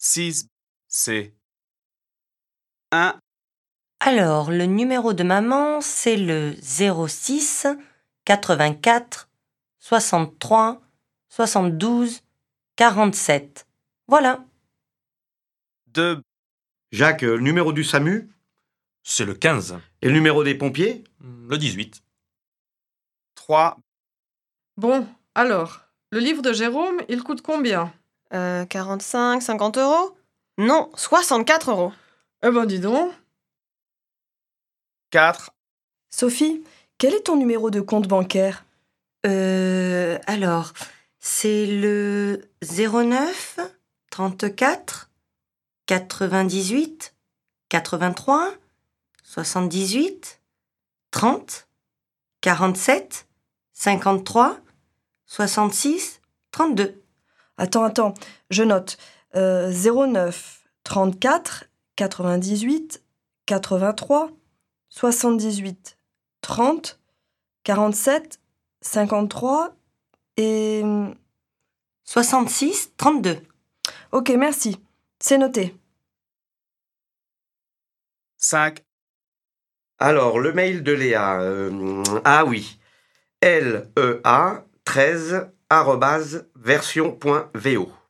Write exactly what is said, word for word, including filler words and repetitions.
six, c'est un. Alors, le numéro de maman, c'est le zéro six quatre-vingt-quatre soixante-trois soixante-douze quarante-sept. Voilà. deux, Jacques, le numéro du SAMU C'est le quinze. et le numéro des pompiers? Le dix-huit. trois, Bon, alors, le livre de Jérôme, il coûte combien? Euh, quarante-cinq, cinquante euros? Non, soixante-quatre euros. Eh ben dis donc. quatre, Sophie, quel est ton numéro de compte bancaire? Euh, alors, c'est le zéro neuf trente-quatre quatre-vingt-dix-huit quatre-vingt-trois soixante-dix-huit trente quarante-sept cinquante-trois soixante-six trente-deux. Attends, attends, je note. Euh, zéro neuf trente-quatre quatre-vingt-dix-huit quatre-vingt-trois soixante-dix-huit trente quarante-sept cinquante-trois et... soixante-six trente-deux. Ok, merci. C'est noté. cinq, Alors, le mail de Léa. euh, ah oui. L E A treize arobase version point V O.